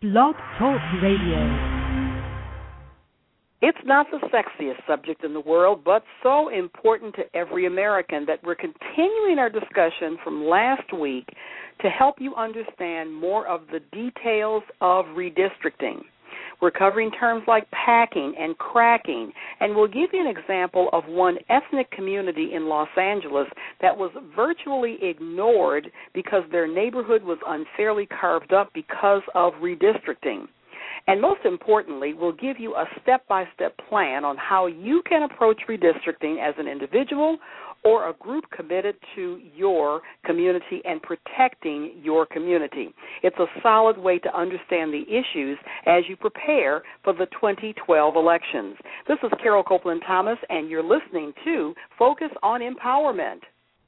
Blog Talk Radio. It's not the sexiest subject in the world, but so important to every American that we're continuing our discussion from last week to help you understand more of the details of redistricting. We're covering terms like packing and cracking, and we'll give you an example of one ethnic community in Los Angeles that was virtually ignored because their neighborhood was unfairly carved up because of redistricting. And most importantly, we'll give you a step-by-step plan on how you can approach redistricting as an individual or a group committed to your community and protecting your community. It's a solid way to understand the issues as you prepare for the 2012 elections. This is Carol Copeland Thomas, and you're listening to Focus on Empowerment.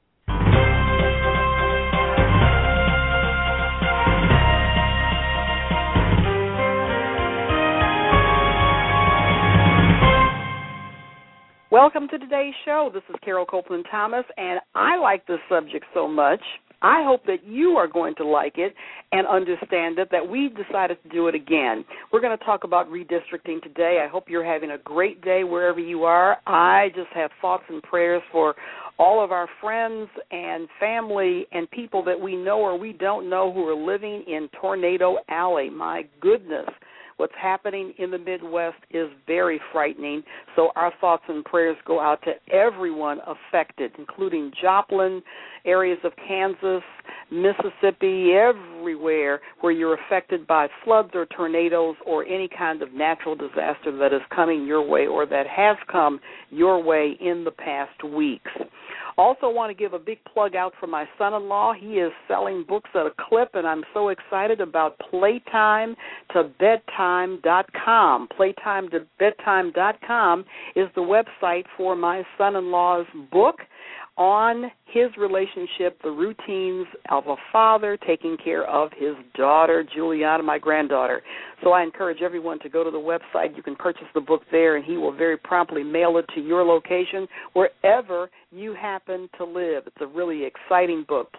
Welcome to today's show. This is Carol Copeland Thomas, and I like this subject so much. I hope that you are going to like it and understand it, that we've decided to do it again. We're going to talk about redistricting today. I hope you're having a great day wherever you are. I just have thoughts and prayers for all of our friends and family and people that we know or we don't know who are living in Tornado Alley. My goodness. What's happening in the Midwest is very frightening, so our thoughts and prayers go out to everyone affected, including Joplin, areas of Kansas, Mississippi, everywhere where you're affected by floods or tornadoes or any kind of natural disaster that is coming your way or that has come your way in the past weeks. Also want to give a big plug out for my son-in-law. He is selling books at a clip, and I'm so excited about PlaytimeToBedtime.com. PlaytimeToBedtime.com is the website for my son-in-law's book on his relationship, the routines of a father taking care of his daughter, Juliana, my granddaughter. So I encourage everyone to go to the website. You can purchase the book there, and he will very promptly mail it to your location wherever you happen to live. It's a really exciting book,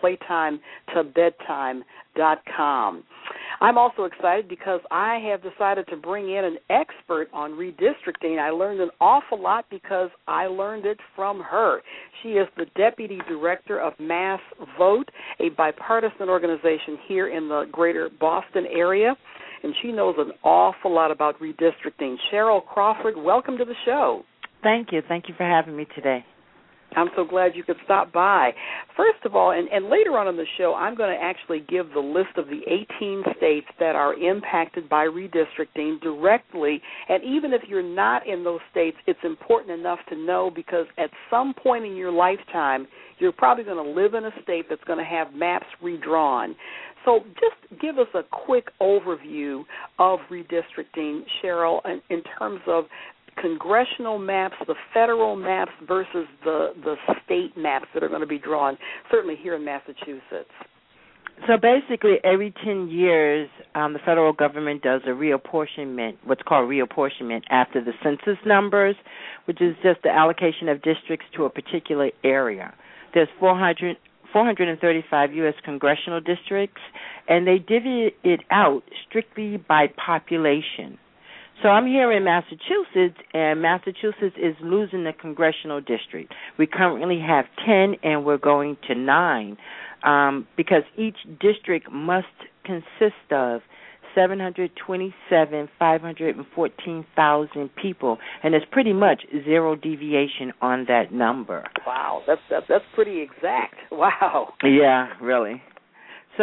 PlaytimeToBedtime.com. I'm also excited because I have decided to bring in an expert on redistricting. I learned an awful lot because I learned it from her. She is the Deputy Director of Mass Vote, a bipartisan organization here in the greater Boston area, and she knows an awful lot about redistricting. Cheryl Crawford, welcome to the show. Thank you. Thank you for having me today. I'm so glad you could stop by. First of all, and later on in the show, I'm going to actually give the list of the 18 states that are impacted by redistricting directly. And even if you're not in those states, it's important enough to know because at some point in your lifetime, you're probably going to live in a state that's going to have maps redrawn. So just give us a quick overview of redistricting, Cheryl, in terms of congressional maps, the federal maps versus the state maps that are going to be drawn, certainly here in Massachusetts. So basically, every 10 years, the federal government does a reapportionment, what's called reapportionment, after the census numbers, which is just the allocation of districts to a particular area. There's 435 U.S. congressional districts, and they divvy it out strictly by population. So I'm here in Massachusetts, and Massachusetts is losing the congressional district. We currently have 10, and we're going to 9, because each district must consist of 514,000 people, and there's pretty much zero deviation on that number. Wow, that's pretty exact. Wow. Yeah, really. So,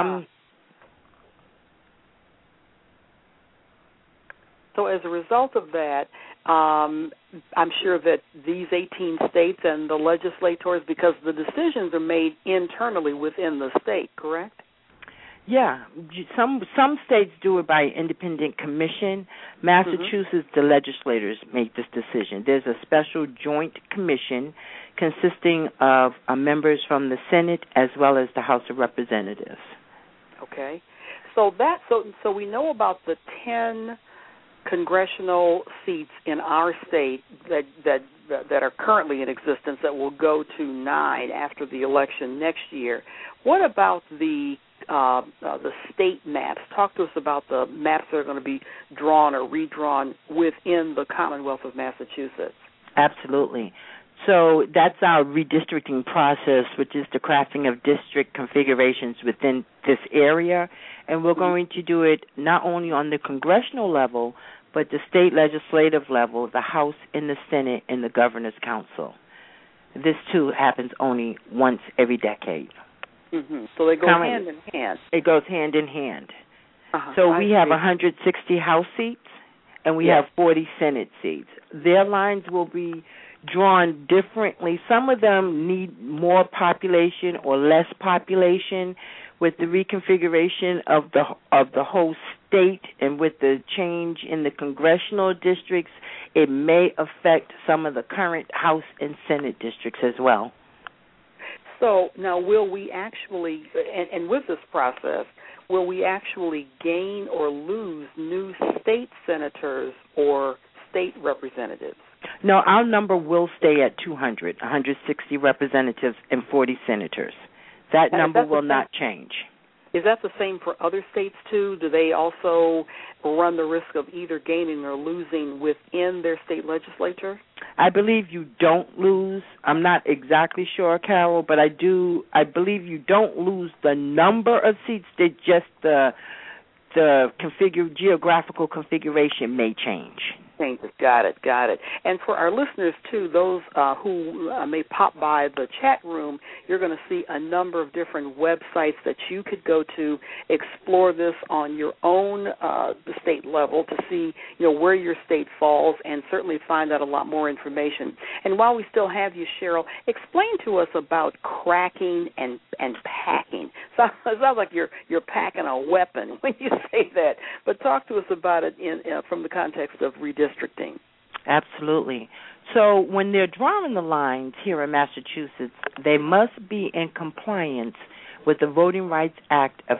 So as a result of that, I'm sure that these 18 states and the legislators, because the decisions are made internally within the state, correct? Yeah. Some states do it by independent commission. Massachusetts, the legislators make this decision. There's a special joint commission consisting of members from the Senate as well as the House of Representatives. Okay. So we know about the 10 congressional seats in our state that are currently in existence that will go to 9 after the election next year. What about the the state maps. Talk to us about the maps that are going to be drawn or redrawn within the Commonwealth of Massachusetts. Absolutely. So that's our redistricting process, which is the crafting of district configurations within this area. And we're going to do it not only on the congressional level, but the state legislative level, the House and the Senate and the Governor's Council. This, too, happens only once every decade. Mm-hmm. So they go hand in hand. It goes hand in hand. So we have 160 House seats, and we have 40 Senate seats. Their lines will be drawn differently. Some of them need more population or less population. With the reconfiguration of the whole state and with the change in the congressional districts, it may affect some of the current House and Senate districts as well. So now will we actually, and with this process, will we actually gain or lose new state senators or state representatives? No, our number will stay at 200, 160 representatives and 40 senators. That number will not change. Is that the same for other states, too? Do they also run the risk of either gaining or losing within their state legislature? I believe you don't lose. I'm not exactly sure, Carol, but I believe you don't lose the number of seats. They just the geographical configuration may change. Got it. And for our listeners, too, those who may pop by the chat room, you're going to see a number of different websites that you could go to, explore this on your own the state level to see, where your state falls and certainly find out a lot more information. And while we still have you, Cheryl, explain to us about cracking and packing. So it sounds like you're packing a weapon when you say that, but talk to us about it from the context of redistricting. Absolutely. So when they're drawing the lines here in Massachusetts, they must be in compliance with the Voting Rights Act of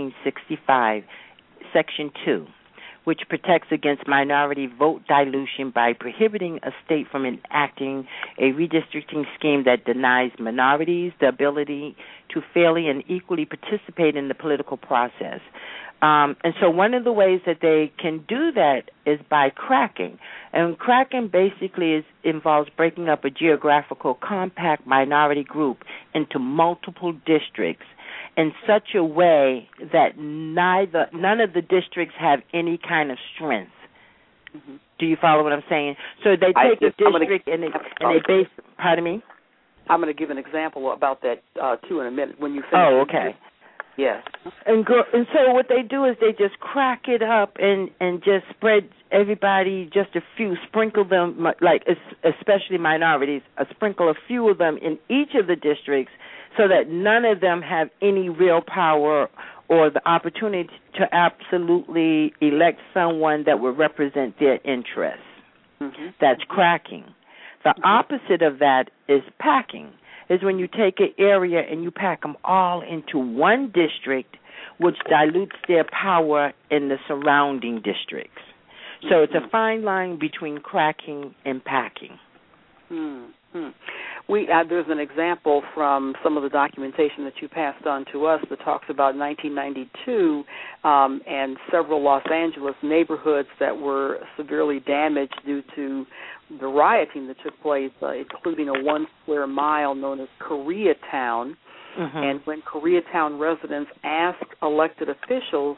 1965, Section 2, which protects against minority vote dilution by prohibiting a state from enacting a redistricting scheme that denies minorities the ability to fairly and equally participate in the political process. And so one of the ways that they can do that is by cracking. And cracking basically involves breaking up a geographical compact minority group into multiple districts in such a way that none of the districts have any kind of strength. Mm-hmm. Do you follow what I'm saying? So they take a district and they base. Pardon me? I'm going to give an example about that too in a minute when you finish. Oh, okay. Yes. And so what they do is they just crack it up and just spread everybody just a few, sprinkle them, like especially minorities, sprinkle a few of them in each of the districts so that none of them have any real power or the opportunity to absolutely elect someone that will represent their interests. Mm-hmm. That's cracking. The opposite of that is packing. Is when you take an area and you pack them all into one district, which dilutes their power in the surrounding districts. So it's a fine line between cracking and packing. Mm-hmm. There's an example from some of the documentation that you passed on to us that talks about 1992 and several Los Angeles neighborhoods that were severely damaged due to the rioting that took place, including a 1 square mile known as Koreatown. Mm-hmm. And when Koreatown residents asked elected officials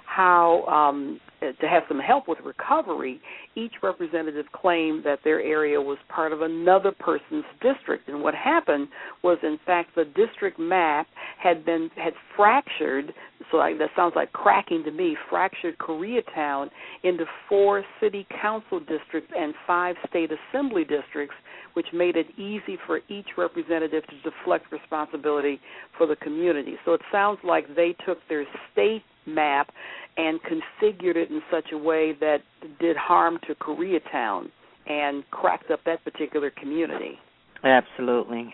how to have some help with recovery, each representative claimed that their area was part of another person's district. And what happened was, in fact, the district map had fractured, so that sounds like cracking to me, fractured Koreatown into 4 city council districts and 5 state assembly districts, which made it easy for each representative to deflect responsibility for the community. So it sounds like they took their state map and configured it in such a way that did harm to Koreatown and cracked up that particular community. Absolutely.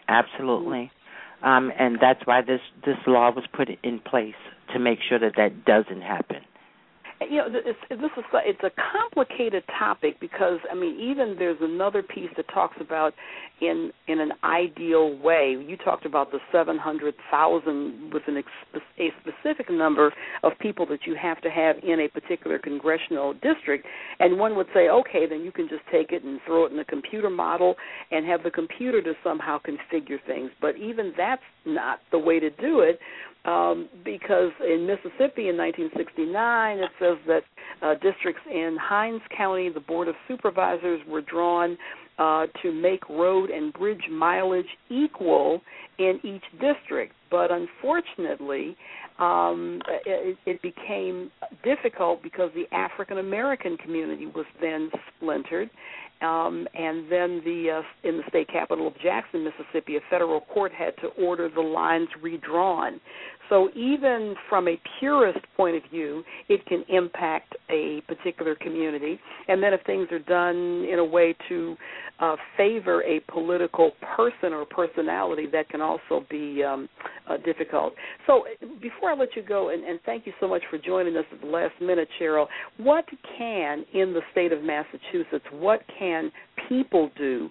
And that's why this law was put in place, to make sure that doesn't happen. it's a complicated topic because even there's another piece that talks about in an ideal way. You talked about the 700,000 with a specific number of people that you have to have in a particular congressional district, and one would say, okay, then you can just take it and throw it in a computer model and have the computer to somehow configure things. But even that's not the way to do it. Because in Mississippi in 1969, it says that districts in Hinds County, the Board of Supervisors were drawn to make road and bridge mileage equal in each district. But unfortunately, it became difficult because the African American community was then splintered. And then in the state capital of Jackson, Mississippi, a federal court had to order the lines redrawn. So even from a purist point of view, it can impact a particular community. And then if things are done in a way to favor a political person or personality, that can also be difficult. So before I let you go, and thank you so much for joining us at the last minute, Cheryl, what can, in the state of Massachusetts, what can people do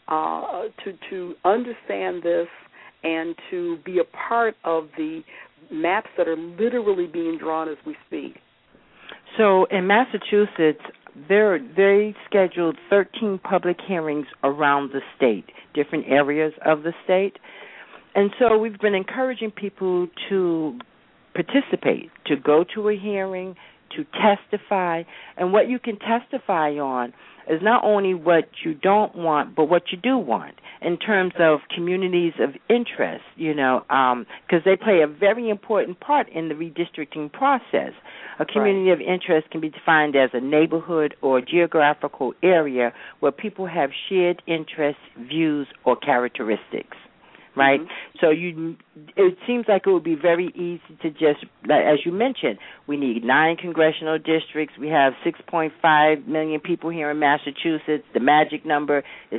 to understand this and to be a part of the maps that are literally being drawn as we speak? So in Massachusetts, they scheduled 13 public hearings around the state, different areas of the state. And so we've been encouraging people to participate, to go to a hearing, to testify. And what you can testify on is not only what you don't want, but what you do want in terms of communities of interest, because they play a very important part in the redistricting process. A community of interest can be defined as a neighborhood or geographical area where people have shared interests, views, or characteristics. Right? Mm-hmm. So it seems like it would be very easy to just, as you mentioned, we need 9 congressional districts. We have 6.5 million people here in Massachusetts. The magic number is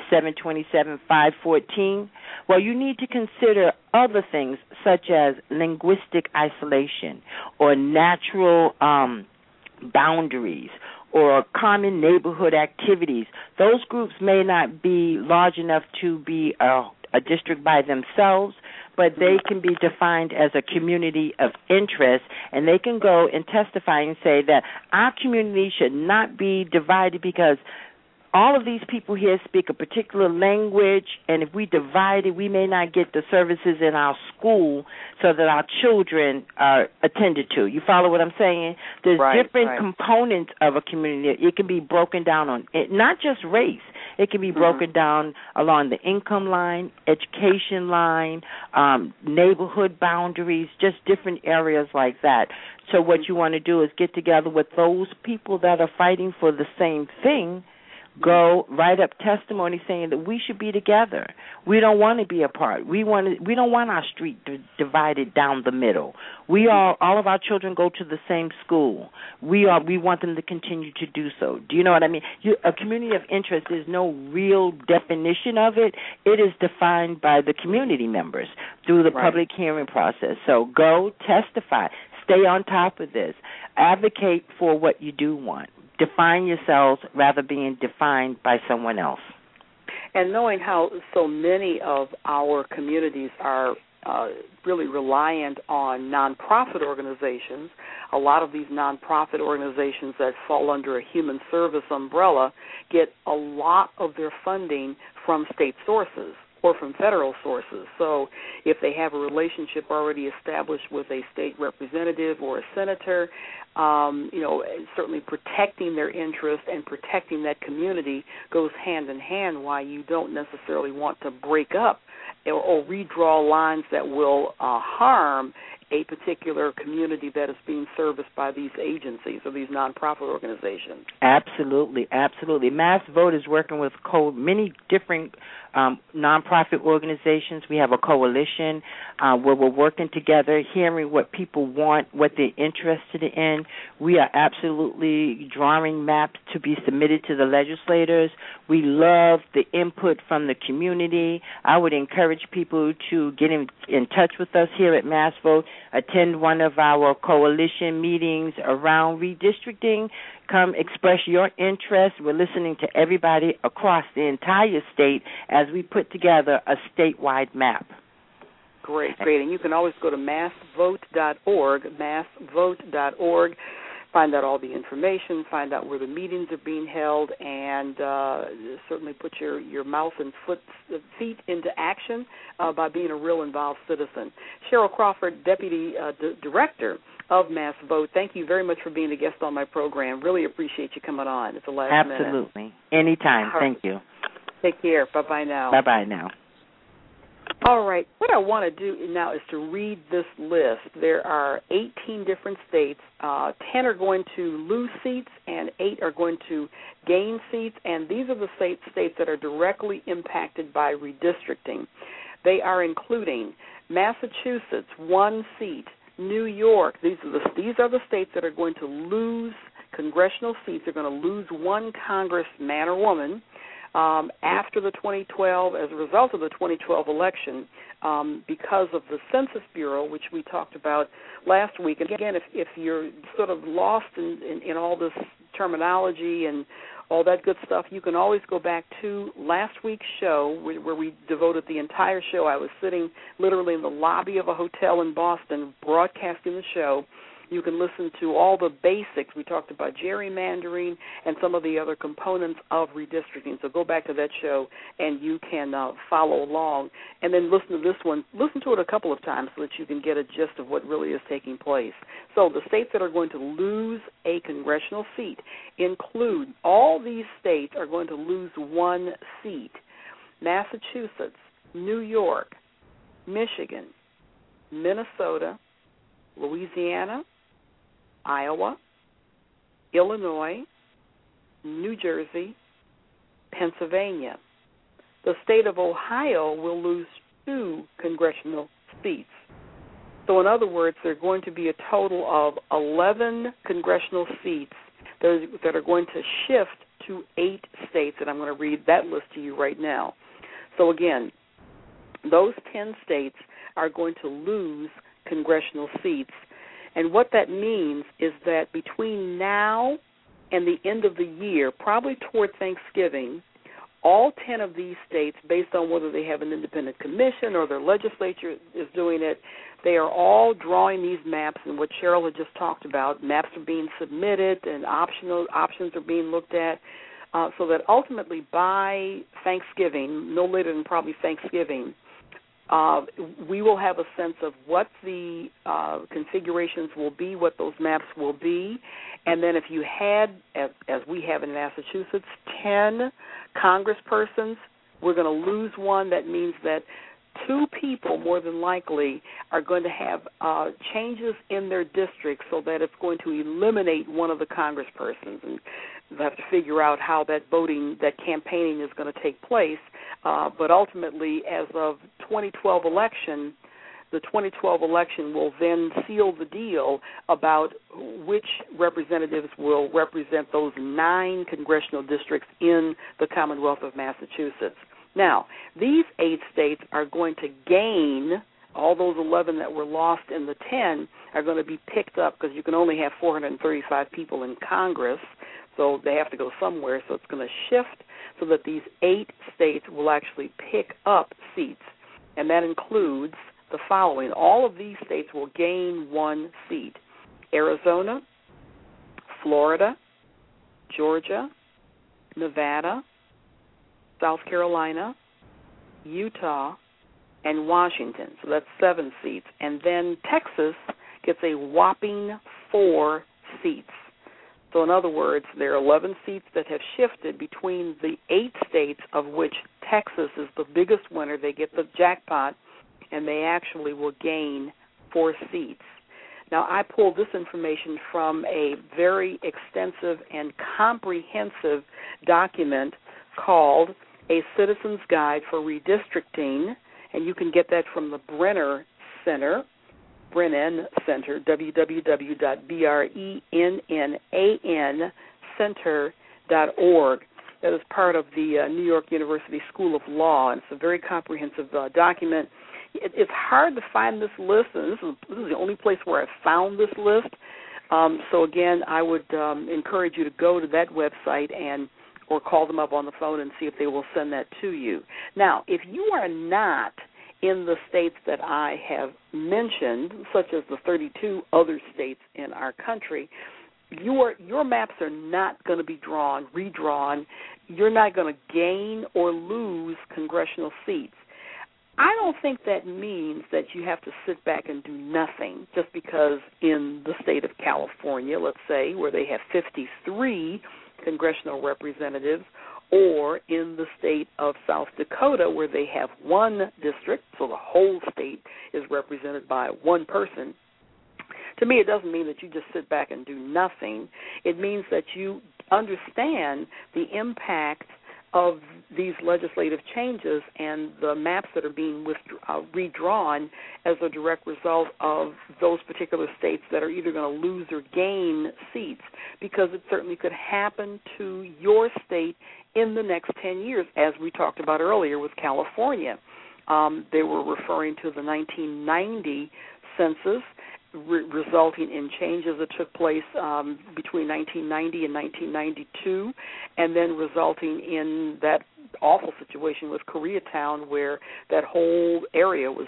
727,514. Well, you need to consider other things such as linguistic isolation or natural boundaries or common neighborhood activities. Those groups may not be large enough to be a district by themselves, but they can be defined as a community of interest, and they can go and testify and say that our community should not be divided because all of these people here speak a particular language, and if we divide it, we may not get the services in our school so that our children are attended to. You follow what I'm saying? There's different components of a community. It can be broken down on not just race. It can be broken down along the income line, education line, neighborhood boundaries, just different areas like that. So what you want to do is get together with those people that are fighting for the same thing, go write up testimony saying that we should be together. We don't want to be apart. We don't want our street divided down the middle. All of our children go to the same school. We want them to continue to do so. Do you know what I mean? A community of interest, there's no real definition of it. It is defined by the community members through the public hearing process. So go testify. Stay on top of this. Advocate for what you do want. Define yourselves rather being defined by someone else. And knowing how so many of our communities are really reliant on nonprofit organizations, a lot of these nonprofit organizations that fall under a human service umbrella get a lot of their funding from state sources or from federal sources. So if they have a relationship already established with a state representative or a senator, certainly protecting their interest and protecting that community goes hand in hand, why you don't necessarily want to break up or redraw lines that will harm a particular community that is being serviced by these agencies or these nonprofit organizations. Absolutely, absolutely. Mass Vote is working with many different nonprofit organizations. We have a coalition where we're working together, hearing what people want, what they're interested in, time. We are absolutely drawing maps to be submitted to the legislators. We love the input from the community. I would encourage people to get in touch with us here at MassVote, attend one of our coalition meetings around redistricting. Come express your interest. We're listening to everybody across the entire state as we put together a statewide map. Great. And you can always go to massvote.org, massvote.org, find out all the information, find out where the meetings are being held, and certainly put your mouth and feet into action by being a real involved citizen. Cheryl Crawford, Deputy Director of MassVote, thank you very much for being a guest on my program. Really appreciate you coming on at the last minute. Absolutely. Anytime. Thank you. Take care. Bye-bye now. Bye-bye now. All right. What I want to do now is to read this list. There are 18 different states. 10 are going to lose seats and 8 are going to gain seats, and these are the states that are directly impacted by redistricting. They are including Massachusetts, 1 seat, New York. These are the states that are going to lose congressional seats. They're going to lose 1 congressman or woman. After the 2012, as a result of the 2012 election, because of the Census Bureau, which we talked about last week. And again, if you're sort of lost in all this terminology and all that good stuff, you can always go back to last week's show where we devoted the entire show. I was sitting literally in the lobby of a hotel in Boston broadcasting the show. You can listen to all the basics. We talked about gerrymandering and some of the other components of redistricting. So go back to that show and you can follow along. And then listen to this one. Listen to it a couple of times so that you can get a gist of what really is taking place. So the states that are going to lose a congressional seat include, all these states are going to lose 1 seat: Massachusetts, New York, Michigan, Minnesota, Louisiana, Iowa, Illinois, New Jersey, Pennsylvania. The state of Ohio will lose 2 congressional seats. So in other words, there are going to be a total of 11 congressional seats that are going to shift to 8 states, and I'm going to read that list to you right now. So again, those 10 states are going to lose congressional seats. And what that means is that between now and the end of the year, probably toward Thanksgiving, all 10 of these states, based on whether they have an independent commission or their legislature is doing it, they are all drawing these maps, and what Cheryl had just talked about, maps are being submitted and options are being looked at, so that ultimately by Thanksgiving, no later than probably Thanksgiving, we will have a sense of what the configurations will be, what those maps will be, and then if you had, as we have in Massachusetts, 10 congresspersons, we're going to lose 1. That means that 2 people, more than likely, are going to have changes in their district so that it's going to eliminate one of the congresspersons. And we'll have to figure out how that campaigning is going to take place. But ultimately, as of 2012 election, the 2012 election will then seal the deal about which representatives will represent those 9 congressional districts in the Commonwealth of Massachusetts. Now, these 8 states are going to gain, all those 11 that were lost in the 10 are going to be picked up because you can only have 435 people in Congress, so they have to go somewhere, so it's going to shift so that these 8 states will actually pick up seats, and that includes the following. All of these states will gain 1 seat: Arizona, Florida, Georgia, Nevada, South Carolina, Utah, and Washington. So that's 7 seats. And then Texas gets a whopping 4 seats. So in other words, there are 11 seats that have shifted between the 8 states, of which Texas is the biggest winner. They get the jackpot, and they actually will gain 4 seats. Now, I pulled this information from a very extensive and comprehensive document called A Citizen's Guide for Redistricting, and you can get that from the Brenner Center. Brennan Center, www.brennancenter.org. That is part of the New York University School of Law, and it's a very comprehensive document. It's hard to find this list, and this is the only place where I found this list. So again, I would encourage you to go to that website or call them up on the phone and see if they will send that to you. Now, if you are not in the states that I have mentioned, such as the 32 other states in our country, your maps are not going to be redrawn. You're not going to gain or lose congressional seats. I don't think that means that you have to sit back and do nothing just because in the state of California, let's say, where they have 53 congressional representatives, or in the state of South Dakota where they have one district, so the whole state is represented by one person. To me, it doesn't mean that you just sit back and do nothing. It means that you understand the impact of these legislative changes and the maps that are being redrawn as a direct result of those particular states that are either going to lose or gain seats, because it certainly could happen to your state in the next 10 years, as we talked about earlier with California. They were referring to the 1990 census, resulting in changes that took place between 1990 and 1992, and then resulting in that awful situation with Koreatown where that whole area was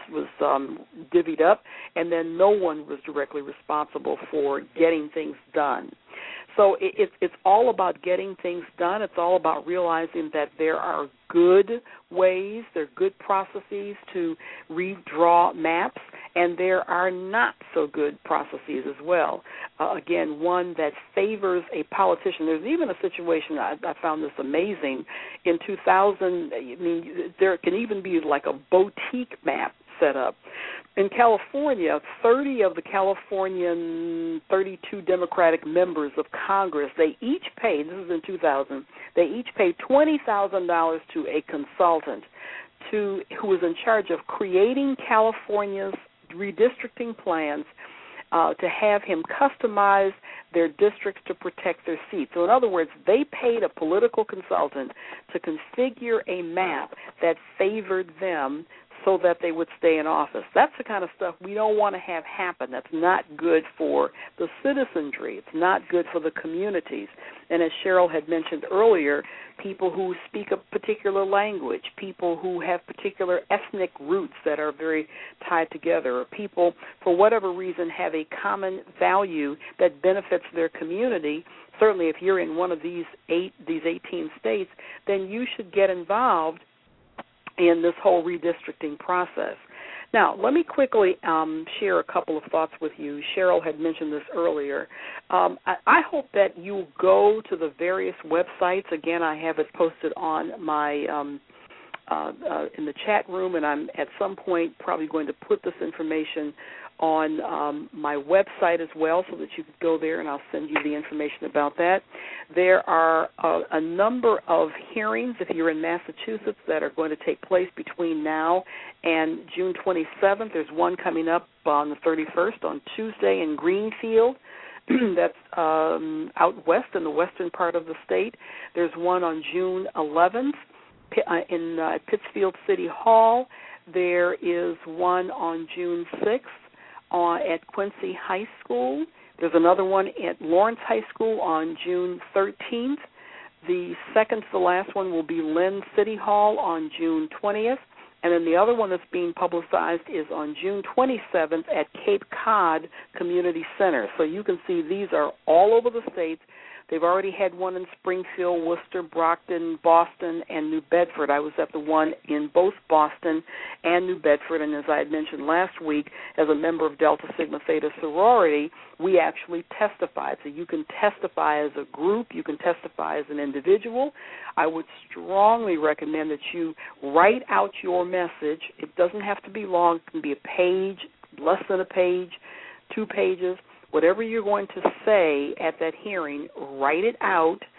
divvied up, and then no one was directly responsible for getting things done. So it's all about getting things done. It's all about realizing that there are good ways, there are good processes to redraw maps, and there are not so good processes as well. Again, one that favors a politician. There's even a situation, I found this amazing, in 2000, there can even be like a boutique map set up. In California, 30 of the Californian 32 Democratic members of Congress, they each paid, this is in 2000, they each paid $20,000 to a consultant who was in charge of creating California's redistricting plans to have him customize their districts to protect their seats. So in other words, they paid a political consultant to configure a map that favored them so that they would stay in office. That's the kind of stuff we don't want to have happen. That's not good for the citizenry. It's not good for the communities. And as Cheryl had mentioned earlier, people who speak a particular language, people who have particular ethnic roots that are very tied together, or people, for whatever reason, have a common value that benefits their community. Certainly if you're in one of these 18 states, then you should get involved in this whole redistricting process. Now, let me quickly share a couple of thoughts with you. Cheryl had mentioned this earlier. I hope that you go to the various websites. Again, I have it posted on my in the chat room, and I'm at some point probably going to put this information on my website as well so that you can go there, and I'll send you the information about that. There are a number of hearings, if you're in Massachusetts, that are going to take place between now and June 27th. There's one coming up on the 31st on Tuesday in Greenfield. That's out west in the western part of the state. There's one on June 11th in Pittsfield City Hall. There is one on June 6th at Quincy High School. There's another one at Lawrence High School on June 13th. The second to the last one will be Lynn City Hall on June 20th. And then the other one that's being publicized is on June 27th at Cape Cod Community Center. So you can see these are all over the states. They've already had one in Springfield, Worcester, Brockton, Boston, and New Bedford. I was at the one in both Boston and New Bedford, and as I had mentioned last week, as a member of Delta Sigma Theta sorority, we actually testified. So you can testify as a group, you can testify as an individual. I would strongly recommend that you write out your message. It doesn't have to be long. It can be a page, less than a page, 2 pages. Whatever you're going to say at that hearing, write it out,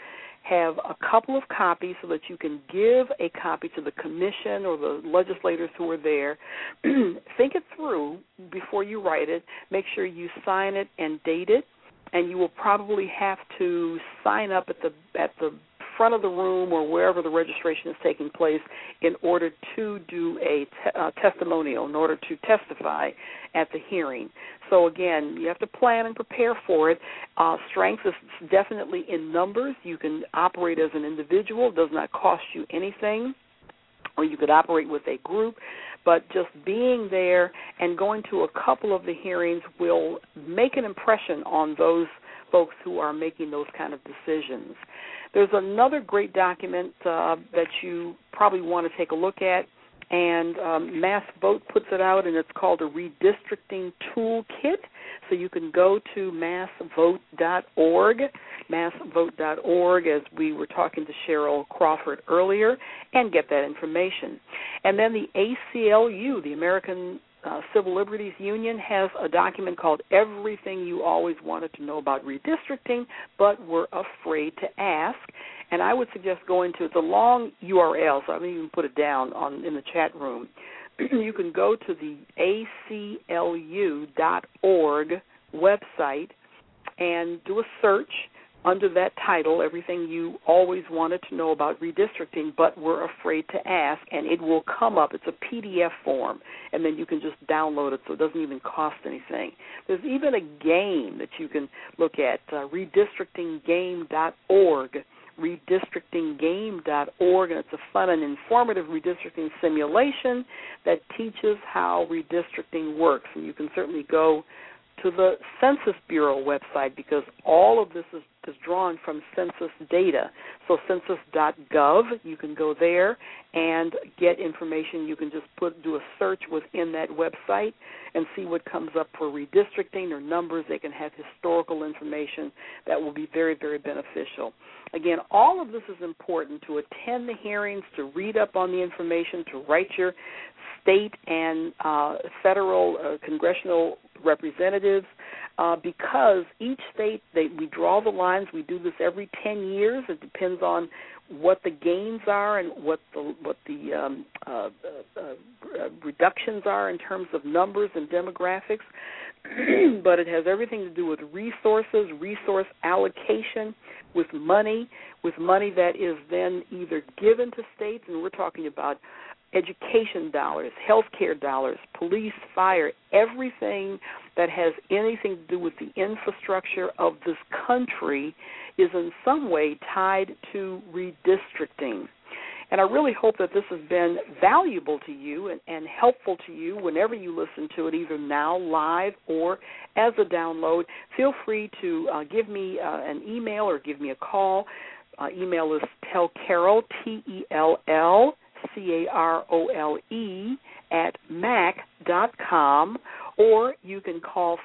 have a couple of copies so that you can give a copy to the commission or the legislators who are there. Think it through before you write it. Make sure you sign it and date it, and you will probably have to sign up at the front of the room or wherever the registration is taking place in order to do a testimonial, in order to testify at the hearing. So, again, you have to plan and prepare for it. Strength is definitely in numbers. You can operate as an individual. It does not cost you anything. Or you could operate with a group. But just being there and going to a couple of the hearings will make an impression on those folks who are making those kind of decisions. There's another great document that you probably want to take a look at, and Mass Vote puts it out, and it's called a redistricting toolkit. So you can go to massvote.org, massvote.org, as we were talking to Cheryl Crawford earlier, and get that information. And then the ACLU, the American Civil Liberties Union, has a document called Everything You Always Wanted to Know About Redistricting But Were Afraid to Ask. And I would suggest going to, it's a long URL, so I haven't even put it down in the chat room. You can go to the aclu.org website and do a search under that title, Everything You Always Wanted to Know About Redistricting But Were Afraid to Ask, and it will come up. It's a PDF form, and then you can just download it, so it doesn't even cost anything. There's even a game that you can look at, redistrictinggame.org, redistrictinggame.org, and it's a fun and informative redistricting simulation that teaches how redistricting works. And you can certainly go to the Census Bureau website because all of this is drawn from census data. So census.gov, you can go there and get information. You can just do a search within that website and see what comes up for redistricting or numbers. They can have historical information that will be very, very beneficial. Again, all of this is important: to attend the hearings, to read up on the information, to write your state and federal congressional representatives, because each state, we draw the lines. We do this every 10 years. It depends on what the gains are and what the reductions are in terms of numbers and demographics. But it has everything to do with resources, resource allocation, with money that is then either given to states, and we're talking about education dollars, healthcare dollars, police, fire, everything that has anything to do with the infrastructure of this country is in some way tied to redistricting. And I really hope that this has been valuable to you and helpful to you whenever you listen to it, either now, live, or as a download. Feel free to give me an email or give me a call. Email is tellcarole, TELLCAROLE @mac.com, or you can call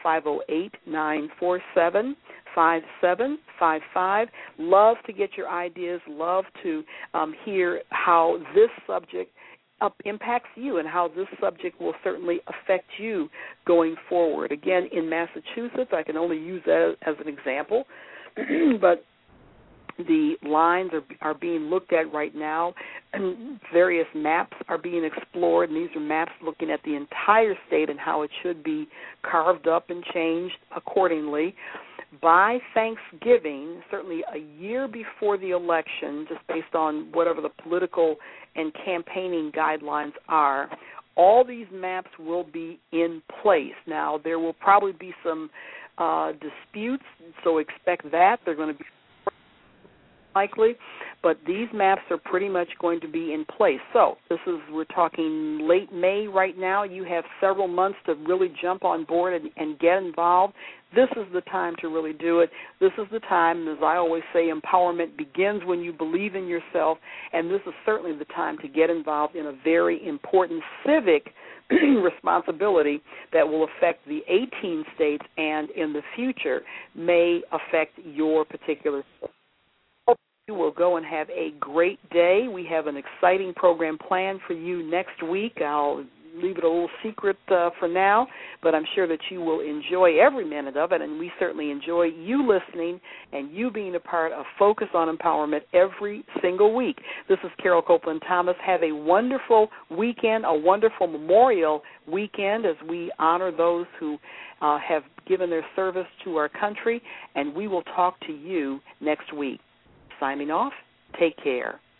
508-947-5755. Love to get your ideas, love to hear how this subject impacts you and how this subject will certainly affect you going forward. Again, in Massachusetts, I can only use that as an example, but the lines are being looked at right now, and various maps are being explored, and these are maps looking at the entire state and how it should be carved up and changed accordingly. By Thanksgiving, certainly a year before the election, just based on whatever the political and campaigning guidelines are, all these maps will be in place. Now, there will probably be some disputes, so expect that. They're going to be likely, but these maps are pretty much going to be in place. So we're talking late May right now. You have several months to really jump on board and get involved. This is the time to really do it. This is the time, as I always say, empowerment begins when you believe in yourself, and this is certainly the time to get involved in a very important civic responsibility that will affect the 18 states and in the future may affect your particular state. You will go and have a great day. We have an exciting program planned for you next week. I'll leave it a little secret for now, but I'm sure that you will enjoy every minute of it, and we certainly enjoy you listening and you being a part of Focus on Empowerment every single week. This is Carol Copeland Thomas. Have a wonderful weekend, a wonderful Memorial weekend as we honor those who have given their service to our country, and we will talk to you next week. Signing off, take care.